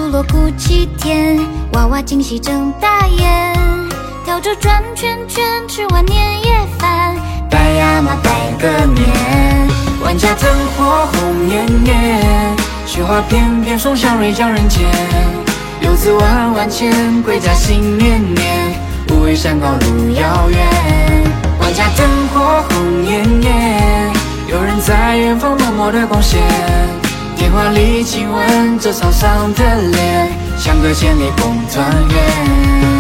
锣鼓7天，娃娃惊喜睁大眼，跳着转圈圈，吃完年夜饭，拜呀妈拜个年。万家灯火红艳艳，雪花片片送向瑞江人间。游子万万千，归家心念念，无畏山高路遥远。万家灯火红艳艳，有人在远方默默的贡献。电话里亲吻着沧桑的脸，相隔千里共团圆。